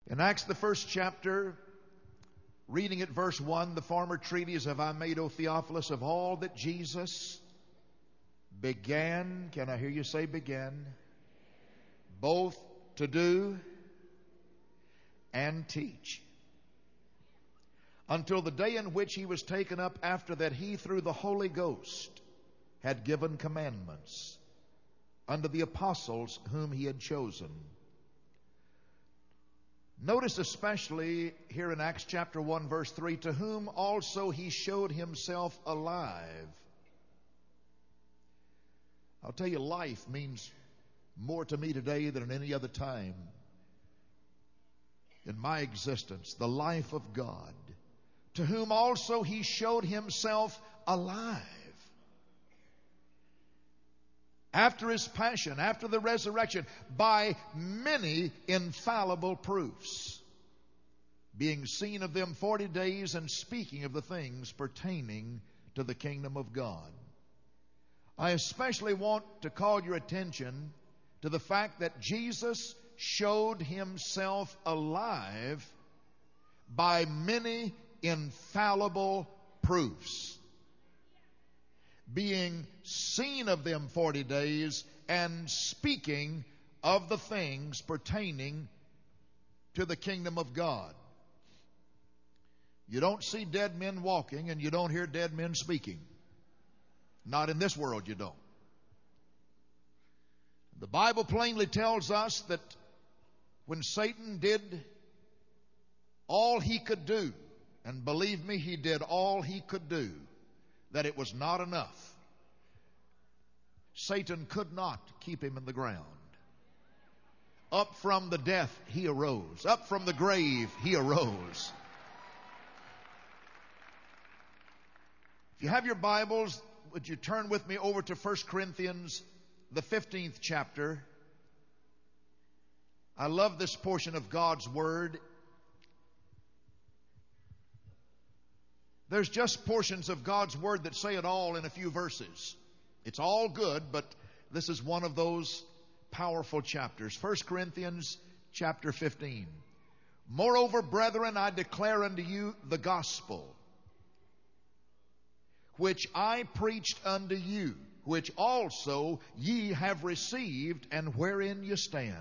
In Acts, the first chapter, reading at verse 1, the former treatise have I made, O Theophilus, of all that Jesus began, can I hear you say began, both to do and teach, until the day in which he was taken up, after that he through the Holy Ghost had given commandments unto the apostles whom he had chosen. Notice especially here in Acts chapter 1 verse 3, to whom also he showed himself alive. I'll tell you, life means more to me today than at any other time in my existence. The life of God. To whom also he showed himself alive. After his passion, after the resurrection, by many infallible proofs, being seen of them 40 days, and speaking of the things pertaining to the kingdom of God. I especially want to call your attention to the fact that Jesus showed himself alive by many infallible proofs, being seen of them 40 days, and speaking of the things pertaining to the kingdom of God. You don't see dead men walking, and you don't hear dead men speaking. Not in this world, you don't. The Bible plainly tells us that when Satan did all he could do, and believe me, he did all he could do, that it was not enough. Satan could not keep him in the ground. Up from the death he arose. Up from the grave he arose. If you have your Bibles, would you turn with me over to 1 Corinthians, the 15th chapter. I love this portion of God's Word. There's just portions of God's Word that say it all in a few verses. It's all good, but this is one of those powerful chapters. 1 Corinthians chapter 15. Moreover, brethren, I declare unto you the gospel, which I preached unto you, which also ye have received, and wherein you stand,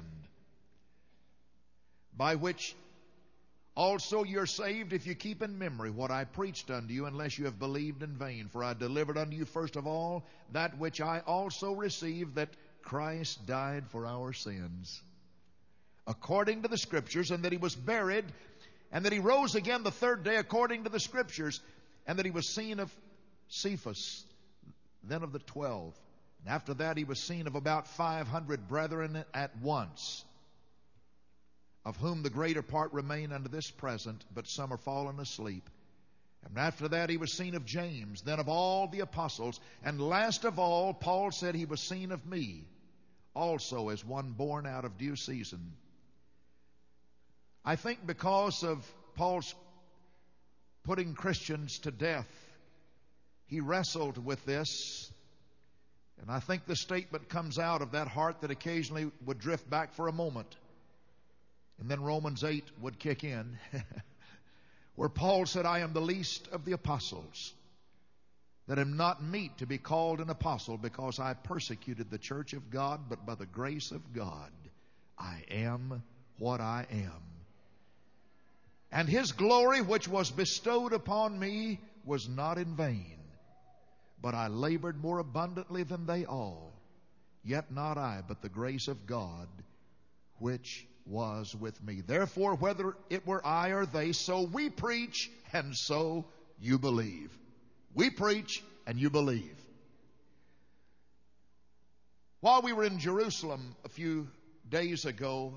by which also you're saved, if you keep in memory what I preached unto you, unless you have believed in vain. For I delivered unto you first of all that which I also received, that Christ died for our sins, according to the Scriptures, and that he was buried, and that he rose again the third day, according to the Scriptures, and that he was seen of Cephas, then of the 12. And after that he was seen of about 500 brethren at once, of whom the greater part remain unto this present, but some are fallen asleep. And after that he was seen of James, then of all the apostles. And last of all, Paul said he was seen of me, also as one born out of due season. I think because of Paul's putting Christians to death, he wrestled with this. And I think the statement comes out of that heart that occasionally would drift back for a moment. And then Romans 8 would kick in, where Paul said, I am the least of the apostles, that am not meet to be called an apostle, because I persecuted the church of God, but by the grace of God I am what I am. And his glory which was bestowed upon me was not in vain, but I labored more abundantly than they all. Yet not I, but the grace of God which was with me. Therefore, whether it were I or they, so we preach, and so you believe. We preach, and you believe. While we were in Jerusalem a few days ago,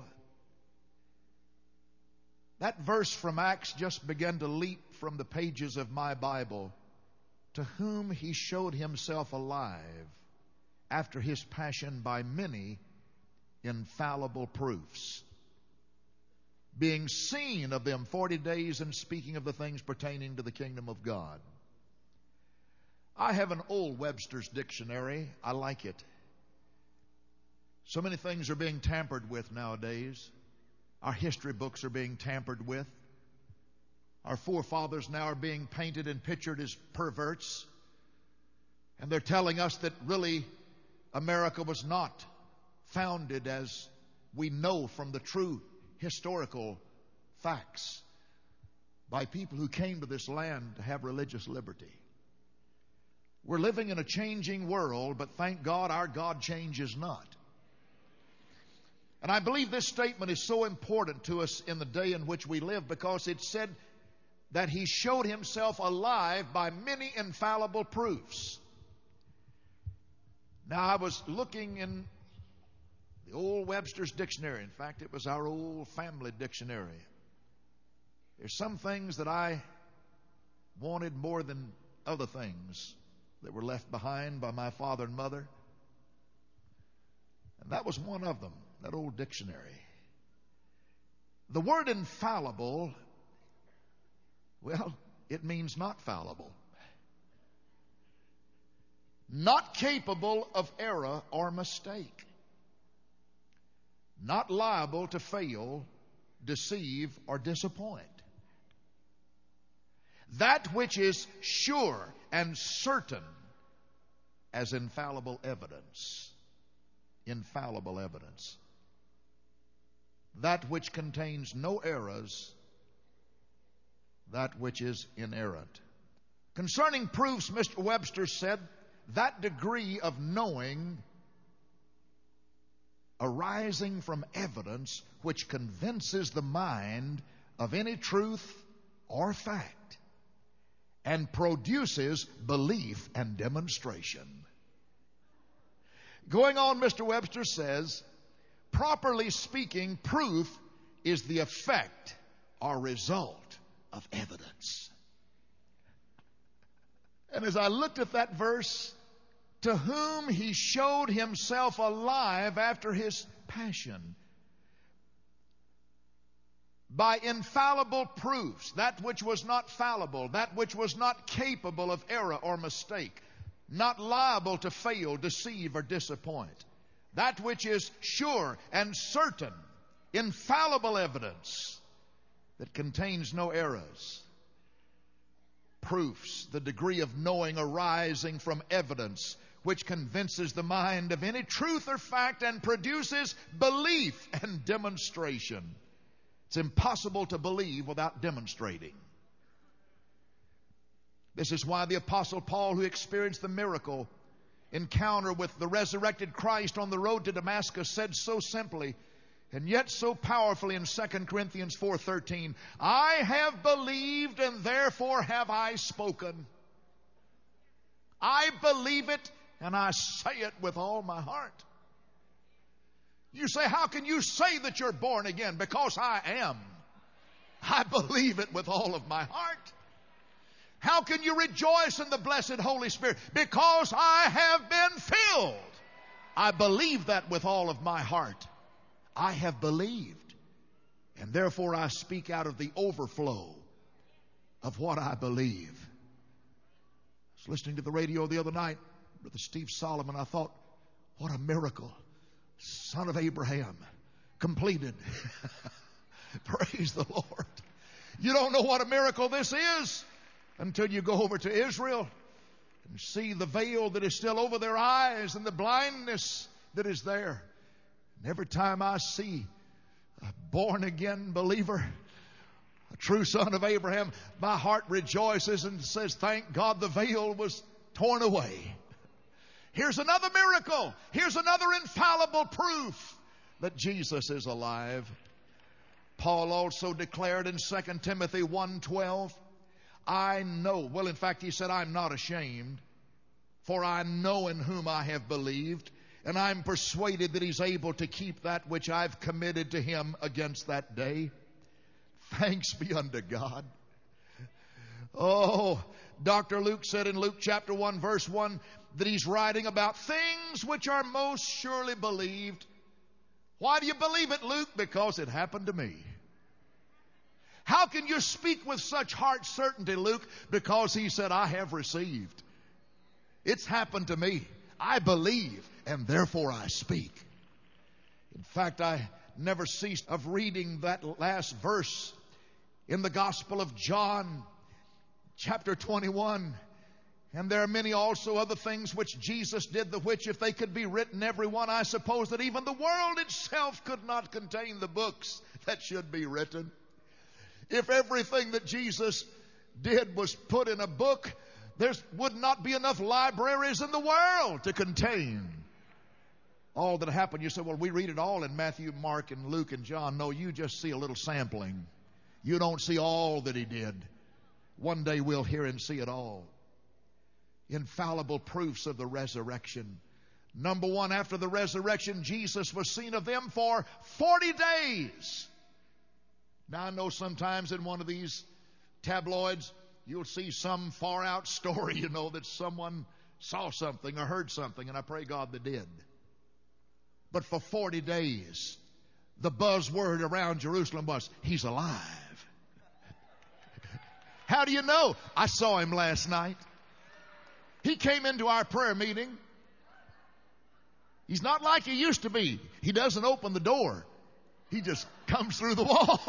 that verse from Acts just began to leap from the pages of my Bible. To whom he showed himself alive after his passion by many infallible proofs, being seen of them 40 days, and speaking of the things pertaining to the kingdom of God. I have an old Webster's dictionary. I like it. So many things are being tampered with nowadays. Our history books are being tampered with. Our forefathers now are being painted and pictured as perverts. And they're telling us that really America was not founded as we know from the true historical facts by people who came to this land to have religious liberty. We're living in a changing world, but thank God our God changes not. And I believe this statement is so important to us in the day in which we live because it said that He showed Himself alive by many infallible proofs. Now, I was looking in the old Webster's dictionary. In fact, it was our old family dictionary. There's some things that I wanted more than other things that were left behind by my father and mother. And that was one of them, that old dictionary. The word infallible, well, it means not fallible. Not capable of error or mistake. Not liable to fail, deceive, or disappoint. That which is sure and certain as infallible evidence. Infallible evidence. That which contains no errors. That which is inerrant. Concerning proofs, Mr. Webster said, that degree of knowing arising from evidence which convinces the mind of any truth or fact and produces belief and demonstration. Going on, Mr. Webster says, properly speaking, proof is the effect or result of evidence. And as I looked at that verse, to whom He showed Himself alive after His passion, by infallible proofs, that which was not fallible, that which was not capable of error or mistake, not liable to fail, deceive, or disappoint, that which is sure and certain, infallible evidence that contains no errors. Proofs, the degree of knowing arising from evidence which convinces the mind of any truth or fact and produces belief and demonstration. It's impossible to believe without demonstrating. This is why the Apostle Paul, who experienced the miracle encounter with the resurrected Christ on the road to Damascus, said so simply and yet so powerfully in 2 Corinthians 4:13, I have believed and therefore have I spoken. I believe it and I say it with all my heart. You say, how can you say that you're born again? Because I am. I believe it with all of my heart. How can you rejoice in the blessed Holy Spirit? Because I have been filled. I believe that with all of my heart. I have believed. And therefore I speak out of the overflow of what I believe. I was listening to the radio the other night, Brother Steve Solomon. I thought, what a miracle. Son of Abraham, completed. Praise the Lord. You don't know what a miracle this is until you go over to Israel and see the veil that is still over their eyes and the blindness that is there. And every time I see a born-again believer, a true son of Abraham, my heart rejoices and says, thank God the veil was torn away. Here's another miracle. Here's another infallible proof that Jesus is alive. Paul also declared in 2 Timothy 1:12, I know, well, in fact, he said, I'm not ashamed, for I know in whom I have believed, and I'm persuaded that He's able to keep that which I've committed to Him against that day. Thanks be unto God. Oh, Dr. Luke said in Luke chapter 1, verse 1, that he's writing about things which are most surely believed. Why do you believe it, Luke? Because it happened to me. How can you speak with such heart certainty, Luke? Because he said, I have received. It's happened to me. I believe, and therefore I speak. In fact, I never ceased of reading that last verse in the Gospel of John, chapter 21. And there are many also other things which Jesus did, the which if they could be written every one, I suppose that even the world itself could not contain the books that should be written. If everything that Jesus did was put in a book, there would not be enough libraries in the world to contain all that happened. You say, well, we read it all in Matthew, Mark, and Luke, and John. No, you just see a little sampling. You don't see all that he did. One day we'll hear and see it all. Infallible proofs of the resurrection. Number one, after the resurrection, Jesus was seen of them for 40 days. Now, I know sometimes in one of these tabloids, you'll see some far out story, that someone saw something or heard something, and I pray God they did. But for 40 days, the buzzword around Jerusalem was, he's alive. How do you know? I saw him last night. He came into our prayer meeting. He's not like he used to be. He doesn't open the door. He just comes through the wall.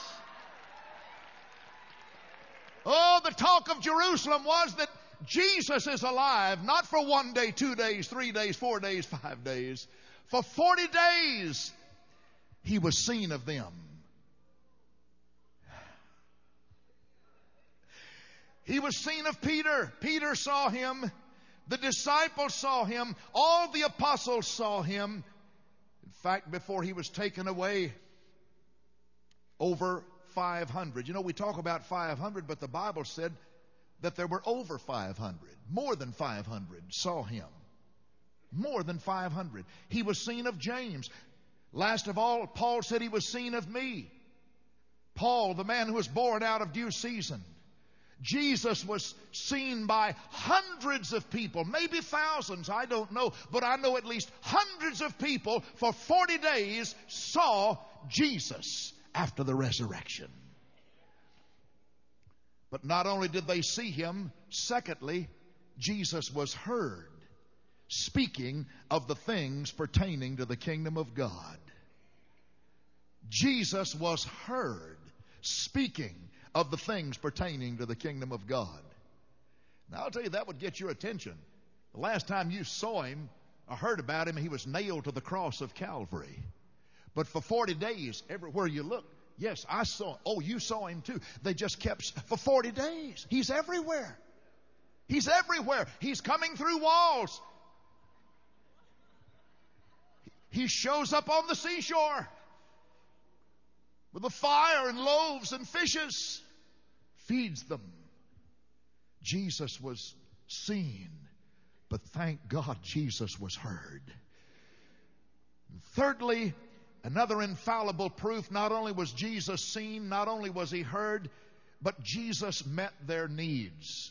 Oh, the talk of Jerusalem was that Jesus is alive, not for 1 day, 2 days, 3 days, 4 days, 5 days. For 40 days, he was seen of them. He was seen of Peter. Peter saw him. The disciples saw him. All the apostles saw him. In fact, before he was taken away, over 500. We talk about 500, but the Bible said that there were over 500. More than 500 saw him. More than 500. He was seen of James. Last of all, Paul said he was seen of me. Paul, the man who was born out of due season. Jesus was seen by hundreds of people, maybe thousands, I don't know, but I know at least hundreds of people for 40 days saw Jesus after the resurrection. But not only did they see him, secondly, Jesus was heard speaking of the things pertaining to the kingdom of God. Jesus was heard speaking of the things pertaining to the kingdom of God. Now, I'll tell you, that would get your attention. The last time you saw him or heard about him, he was nailed to the cross of Calvary. But for 40 days, everywhere you look, yes, I saw him. Oh, you saw him too. They just kept, for 40 days. He's everywhere. He's everywhere. He's coming through walls. He shows up on the seashore with a fire and loaves and fishes, feeds them. Jesus was seen, but thank God Jesus was heard. Thirdly, another infallible proof, not only was Jesus seen, not only was he heard, but Jesus met their needs.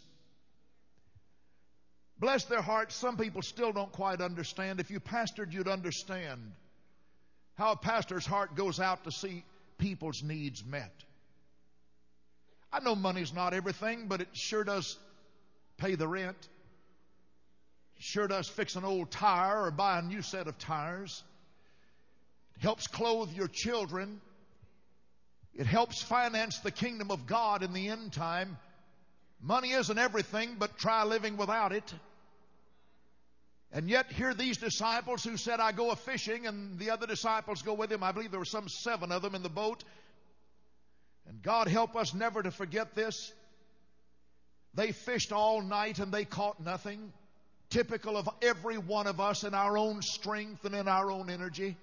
Bless their hearts, some people still don't quite understand. If you pastored, you'd understand how a pastor's heart goes out to see people's needs met. I know money's not everything, but it sure does pay the rent. It sure does fix an old tire or buy a new set of tires. It helps clothe your children. It helps finance the kingdom of God in the end time. Money isn't everything, but try living without it. And yet, here these disciples who said, I go a-fishing, and the other disciples go with him. I believe there were some 7 of them in the boat. And God help us never to forget this. They fished all night and they caught nothing. Typical of every one of us in our own strength and in our own energy.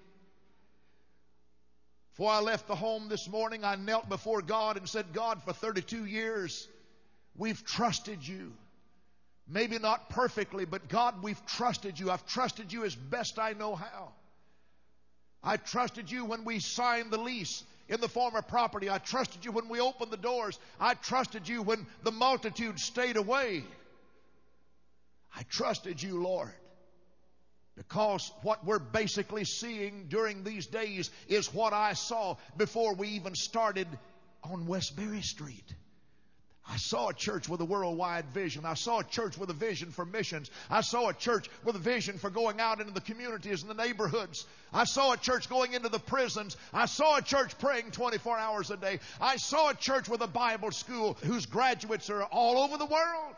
Before I left the home this morning, I knelt before God and said, God, for 32 years, we've trusted you. Maybe not perfectly, but God, we've trusted you. I've trusted you as best I know how. I trusted you when we signed the lease in the former property. I trusted you when we opened the doors. I trusted you when the multitude stayed away. I trusted you, Lord, because what we're basically seeing during these days is what I saw before we even started on Westbury Street. I saw a church with a worldwide vision. I saw a church with a vision for missions. I saw a church with a vision for going out into the communities and the neighborhoods. I saw a church going into the prisons. I saw a church praying 24 hours a day. I saw a church with a Bible school whose graduates are all over the world.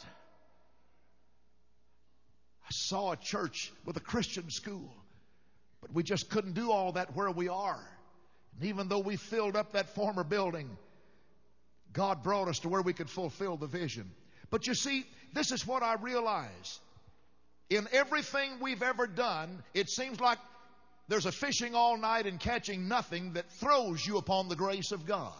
I saw a church with a Christian school. But we just couldn't do all that where we are. And even though we filled up that former building, God brought us to where we could fulfill the vision. But you see, this is what I realize. In everything we've ever done, it seems like there's a fishing all night and catching nothing that throws you upon the grace of God.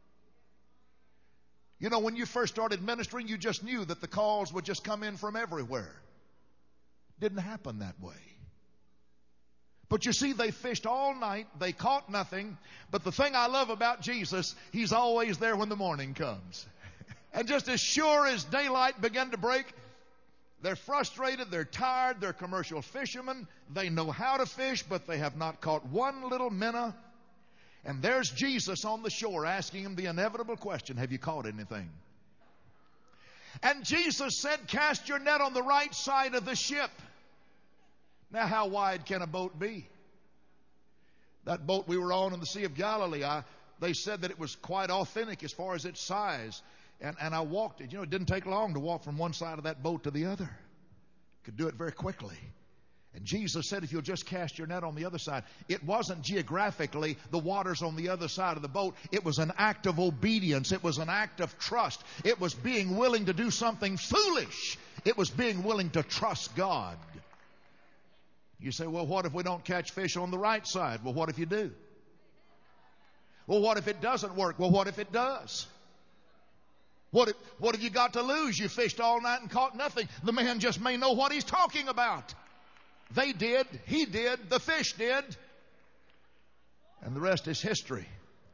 You know, when you first started ministering, you just knew that the calls would just come in from everywhere. Didn't happen that way. But you see, they fished all night. They caught nothing. But the thing I love about Jesus, He's always there when the morning comes. And just as sure as daylight began to break, they're frustrated, they're tired, they're commercial fishermen. They know how to fish, but they have not caught one little minnow. And there's Jesus on the shore asking them the inevitable question, have you caught anything? And Jesus said, cast your net on the right side of the ship. Now, how wide can a boat be? That boat we were on in the Sea of Galilee, they said that it was quite authentic as far as its size. And I walked it. You know, it didn't take long to walk from one side of that boat to the other. Could do it very quickly. And Jesus said, if you'll just cast your net on the other side. It wasn't geographically the waters on the other side of the boat. It was an act of obedience. It was an act of trust. It was being willing to do something foolish. It was being willing to trust God. You say, well, what if we don't catch fish on the right side? Well, what if you do? Well, what if it doesn't work? Well, what if it does? What have you got to lose? You fished all night and caught nothing. The man just may know what he's talking about. They did. He did. The fish did. And the rest is history.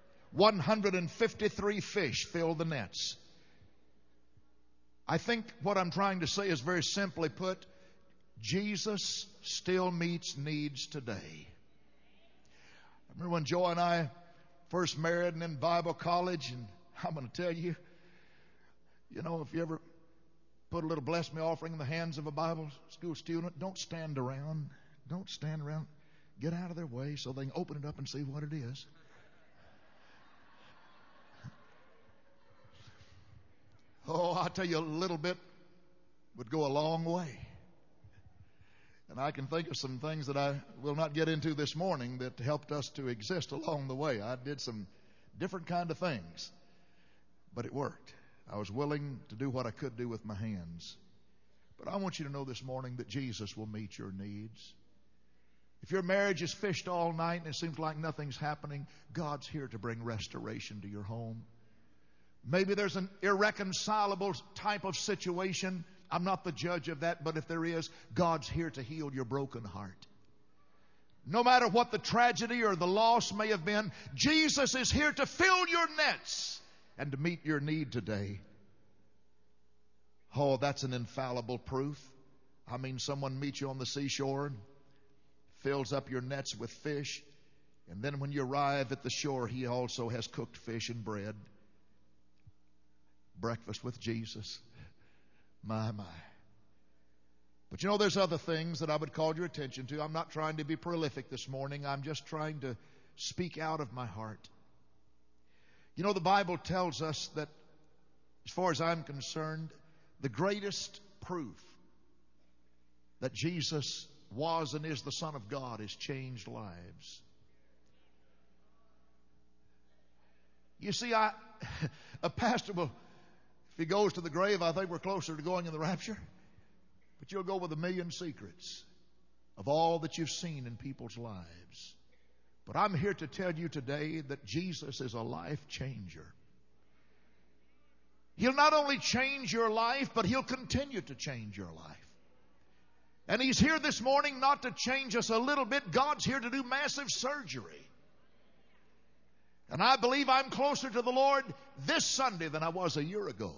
153 fish filled the nets. I think what I'm trying to say is very simply put, Jesus still meets needs today. I remember when Joy and I first married and in Bible college, and I'm going to tell you, you know, if you ever put a little bless me offering in the hands of a Bible school student, don't stand around. Don't stand around. Get out of their way so they can open it up and see what it is. Oh, I'll tell you, a little bit would go a long way. And I can think of some things that I will not get into this morning that helped us to exist along the way. I did some different kind of things, but it worked. I was willing to do what I could do with my hands. But I want you to know this morning that Jesus will meet your needs. If your marriage is fished all night and it seems like nothing's happening, God's here to bring restoration to your home. Maybe there's an irreconcilable type of situation. I'm not the judge of that, but if there is, God's here to heal your broken heart. No matter what the tragedy or the loss may have been, Jesus is here to fill your nets and to meet your need today. Oh, that's an infallible proof. I mean, someone meets you on the seashore and fills up your nets with fish, and then when you arrive at the shore, he also has cooked fish and bread. Breakfast with Jesus. My. But you know, there's other things that I would call your attention to. I'm not trying to be prolific this morning. I'm just trying to speak out of my heart. You know, the Bible tells us that, as far as I'm concerned, the greatest proof that Jesus was and is the Son of God is changed lives. You see, a pastor will, if he goes to the grave, I think we're closer to going in the rapture. But you'll go with 1,000,000 secrets of all that you've seen in people's lives. But I'm here to tell you today that Jesus is a life changer. He'll not only change your life, but He'll continue to change your life. And He's here this morning not to change us a little bit. God's here to do massive surgery. And I believe I'm closer to the Lord this Sunday than I was a year ago.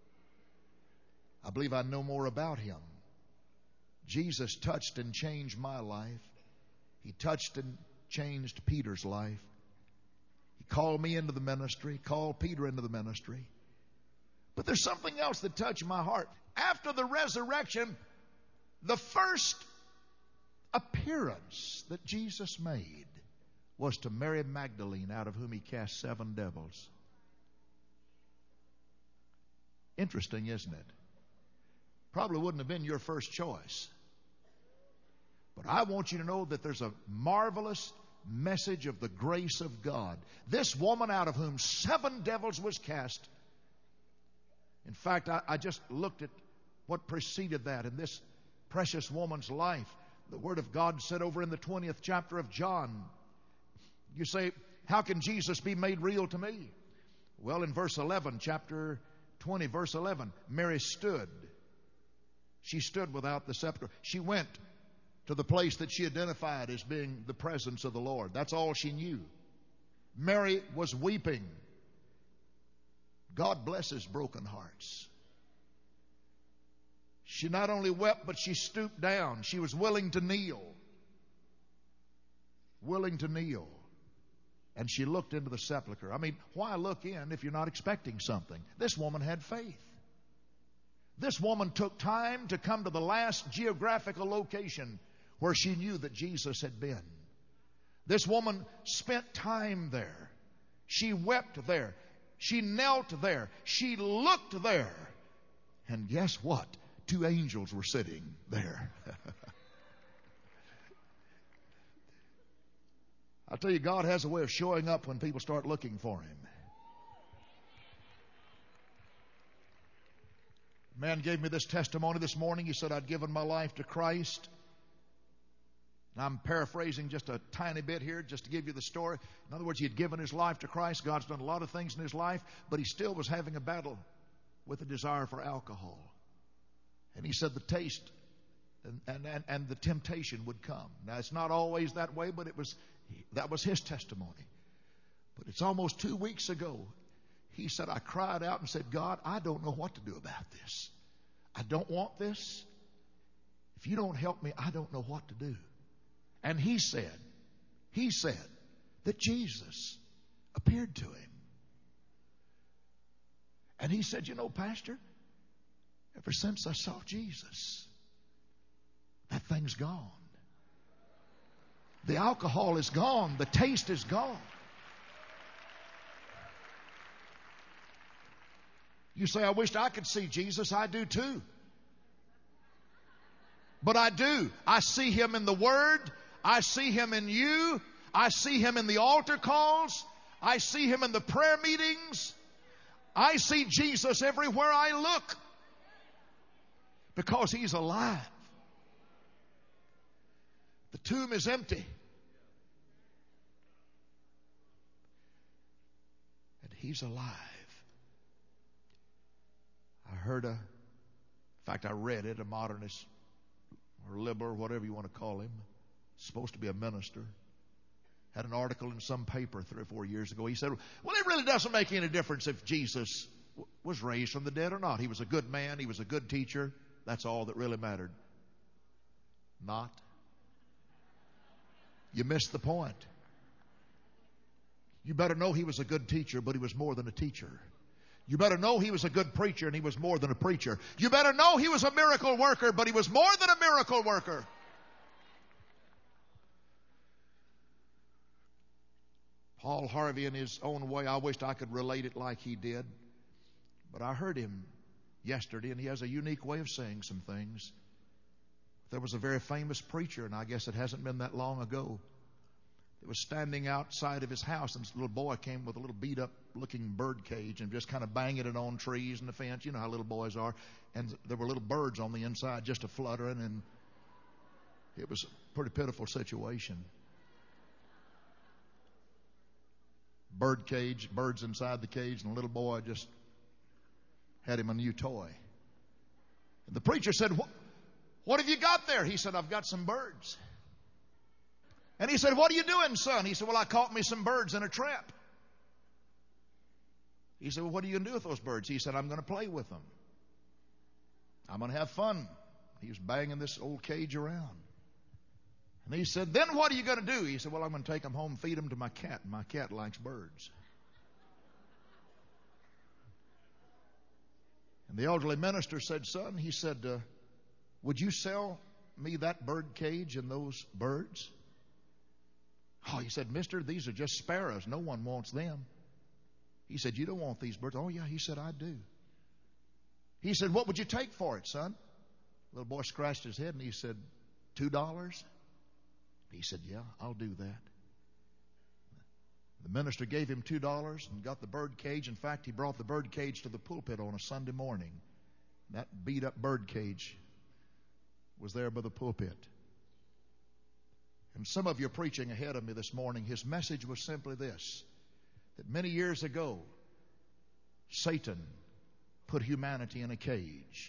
I believe I know more about Him. Jesus touched and changed my life. He touched and changed Peter's life. He called me into the ministry, called Peter into the ministry. But there's something else that touched my heart. After the resurrection, the first appearance that Jesus made was to Mary Magdalene, out of whom he cast 7 devils. Interesting, isn't it? Probably wouldn't have been your first choice. But I want you to know that there's a marvelous message of the grace of God. This woman, out of whom 7 devils was cast. In fact, I just looked at what preceded that in this precious woman's life. The Word of God said over in the 20th chapter of John. You say, how can Jesus be made real to me? Well, in verse 11, chapter 20, verse 11, Mary stood. She stood without the sepulchre. She went to the place that she identified as being the presence of the Lord. That's all she knew. Mary was weeping. God blesses broken hearts. She not only wept, but she stooped down. She was willing to kneel. Willing to kneel. And she looked into the sepulchre. I mean, why look in if you're not expecting something? This woman had faith. This woman took time to come to the last geographical location where she knew that Jesus had been. This woman spent time there. She wept there. She knelt there. She looked there. And guess what? 2 angels were sitting there. I tell you, God has a way of showing up when people start looking for Him. A man gave me this testimony this morning. He said, I'd given my life to Christ. And I'm paraphrasing just a tiny bit here just to give you the story. In other words, he had given his life to Christ. God's done a lot of things in his life, but he still was having a battle with a desire for alcohol. And he said the taste and the temptation would come. Now, it's not always that way, but that was his testimony. But it's almost 2 weeks ago. He said, I cried out and said, God, I don't know what to do about this. I don't want this. If you don't help me, I don't know what to do. And he said that Jesus appeared to him. And he said, you know, Pastor, ever since I saw Jesus, that thing's gone. The alcohol is gone. The taste is gone. You say, I wished I could see Jesus. I do too. But I do. I see Him in the Word. I see Him in you. I see Him in the altar calls. I see Him in the prayer meetings. I see Jesus everywhere I look. Because He's alive. The tomb is empty. And He's alive. In fact, I read it, a modernist or liberal, or whatever you want to call him, supposed to be a minister, had an article in some paper 3 or 4 years ago. He said, well, it really doesn't make any difference if Jesus was raised from the dead or not. He was a good man. He was a good teacher. That's all that really mattered. Not. You missed the point. You better know he was a good teacher, but he was more than a teacher. You better know he was a good preacher, and he was more than a preacher. You better know he was a miracle worker, but he was more than a miracle worker. Paul Harvey, in his own way, I wished I could relate it like he did. But I heard him yesterday, and he has a unique way of saying some things. There was a very famous preacher, and I guess it hasn't been that long ago, that was standing outside of his house, and this little boy came with a little beat-up looking bird cage and just kind of banging it on trees and the fence. You know how little boys are. And there were little birds on the inside just a-fluttering, and it was a pretty pitiful situation. Bird cage, birds inside the cage, and a little boy just had him a new toy. And the preacher said, what have you got there? He said, I've got some birds. And he said, what are you doing, son? He said, well, I caught me some birds in a trap. He said, well, what are you going to do with those birds? He said, I'm going to play with them. I'm going to have fun. He was banging this old cage around. And he said, then what are you going to do? He said, well, I'm going to take them home and feed them to my cat. My cat likes birds. And the elderly minister said, son, he said, would you sell me that bird cage and those birds? Oh, he said, mister, these are just sparrows. No one wants them. He said, you don't want these birds? Oh, yeah. He said, I do. He said, what would you take for it, son? The little boy scratched his head and he said, $2? He said, yeah, I'll do that. The minister gave him $2 and got the bird cage. In fact, he brought the bird cage to the pulpit on a Sunday morning. That beat-up bird cage was there by the pulpit. And some of you are preaching ahead of me this morning. His message was simply this, that many years ago, Satan put humanity in a cage.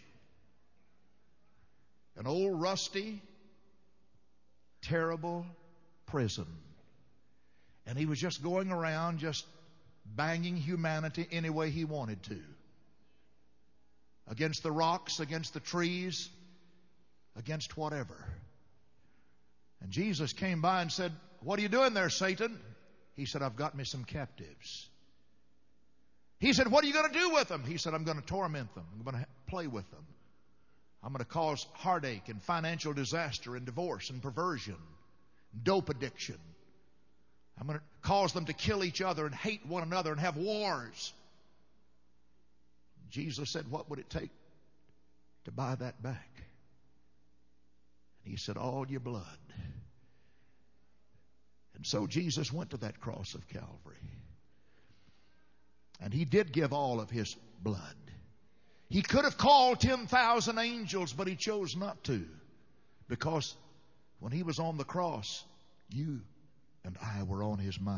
An old, rusty, terrible prison. And he was just going around just banging humanity any way he wanted to. Against the rocks, against the trees, against whatever. And Jesus came by and said, what are you doing there, Satan? He said, I've got me some captives. He said, what are you going to do with them? He said, I'm going to torment them. I'm going to play with them. I'm going to cause heartache and financial disaster and divorce and perversion, dope addiction. I'm going to cause them to kill each other and hate one another and have wars. Jesus said, what would it take to buy that back? And he said, all your blood. And so Jesus went to that cross of Calvary. And he did give all of his blood. He could have called 10,000 angels, but he chose not to. Because when he was on the cross, you and I were on his mind.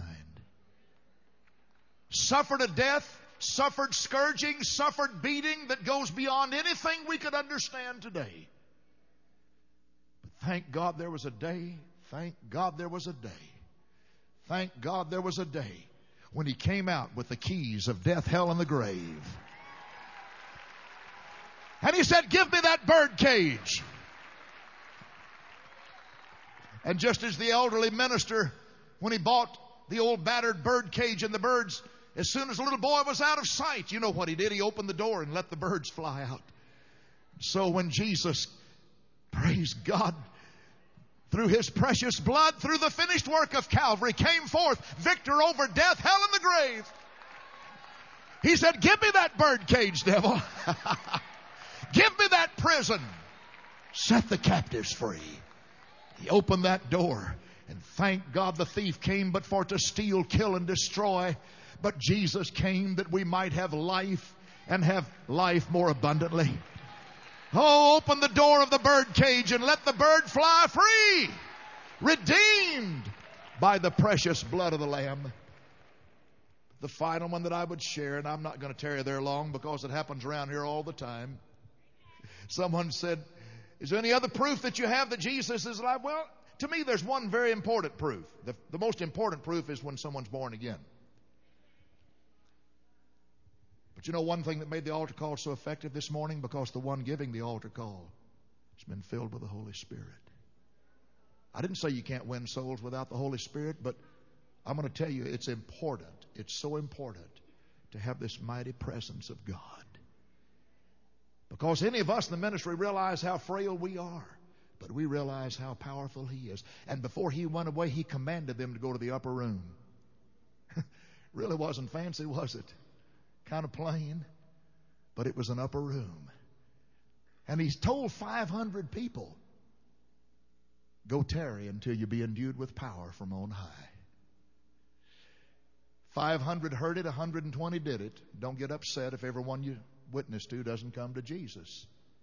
Suffered a death, suffered scourging, suffered beating that goes beyond anything we could understand today. But thank God there was a day, thank God there was a day, thank God there was a day when he came out with the keys of death, hell, and the grave. And he said, give me that bird cage. And just as the elderly minister, when he bought the old battered bird cage and the birds, as soon as the little boy was out of sight, you know what he did? He opened the door and let the birds fly out. So when Jesus, praise God, through his precious blood, through the finished work of Calvary, came forth victor over death, hell, and the grave. He said, give me that bird cage, devil. Give me that prison. Set the captives free. He opened that door. And thank God the thief came but for to steal, kill, and destroy. But Jesus came that we might have life and have life more abundantly. Oh, open the door of the bird cage and let the bird fly free. Redeemed by the precious blood of the Lamb. The final one that I would share, and I'm not going to tarry there long because it happens around here all the time. Someone said, is there any other proof that you have that Jesus is alive? Well, to me, there's one very important proof. The most important proof is when someone's born again. But you know one thing that made the altar call so effective this morning? Because the one giving the altar call has been filled with the Holy Spirit. I didn't say you can't win souls without the Holy Spirit, but I'm going to tell you it's important. It's so important to have this mighty presence of God. Because any of us in the ministry realize how frail we are. But we realize how powerful he is. And before he went away, he commanded them to go to the upper room. Really wasn't fancy, was it? Kind of plain. But it was an upper room. And he's told 500 people, go tarry until you be endued with power from on high. 500 heard it, 120 did it. Don't get upset if everyone you witness to doesn't come to Jesus.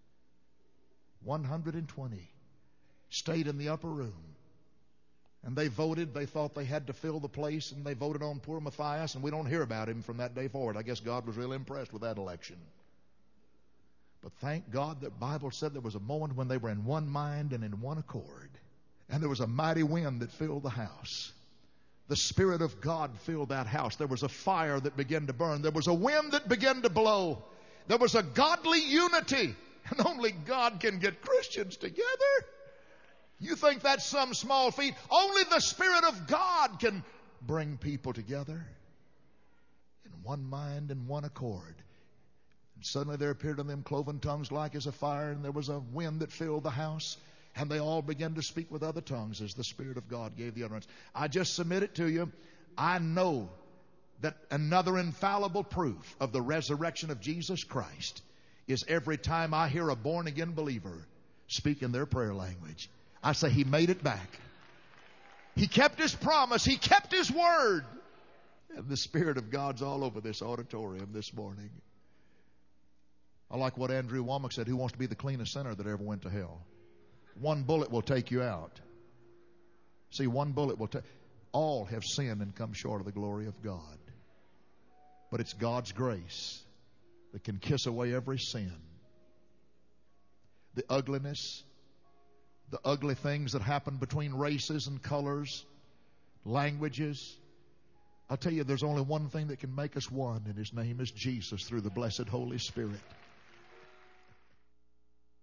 120 stayed in the upper room. And they voted. They thought they had to fill the place, and they voted on poor Matthias, and we don't hear about him from that day forward. I guess God was really impressed with that election. But thank God that Bible said there was a moment when they were in one mind and in one accord. And there was a mighty wind that filled the house. The Spirit of God filled that house. There was a fire that began to burn. There was a wind that began to blow. There was a godly unity. And only God can get Christians together. You think that's some small feat? Only the Spirit of God can bring people together in one mind and one accord. And suddenly there appeared unto them cloven tongues like as a fire, and there was a wind that filled the house. And they all began to speak with other tongues as the Spirit of God gave the utterance. I just submit it to you. I know that another infallible proof of the resurrection of Jesus Christ is every time I hear a born-again believer speak in their prayer language. I say, he made it back. He kept his promise. He kept his word. And the Spirit of God's all over this auditorium this morning. I like what Andrew Womack said. Who wants to be the cleanest sinner that ever went to hell? One bullet will take you out. See, one bullet will take... All have sinned and come short of the glory of God. But it's God's grace that can kiss away every sin. The ugliness, the ugly things that happen between races and colors, languages. I'll tell you, there's only one thing that can make us one, and His name is Jesus through the blessed Holy Spirit.